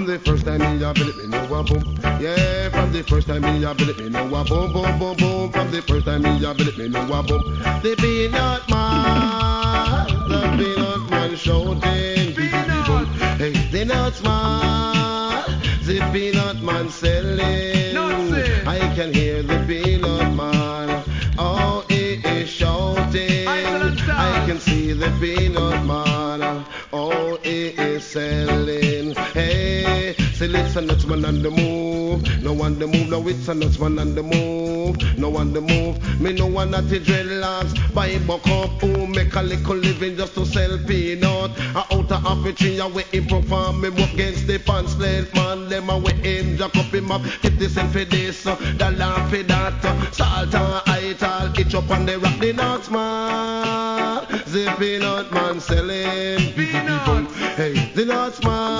the first time me a bill it, me know a boom. Yeah, from the first time me a bill it, me know a boom, boom, boom, boom. From the first time me a bill it, me know a boom. The peanut man shouting, Peanut. hey, the nuts man, the peanut man selling. Nutsy. I can hear the peanut man, oh, he is shouting. Excellent start. I can see the peanut man, oh, he is selling. Hey, still it's a nuts man on the move. No on the move, no it's a nuts man on the move. No on the move, me no one at the dreadlocks. Buy buck up, who make a little living just to sell peanut. Out of Africa, we him perform, me work against the pants slave man. Them away him, jack up him up, 50 cents for this, dollar for that. Salt and ice, all itch up on the rock, the nuts man. The peanut man selling. Peanut. Hey, the nuts man.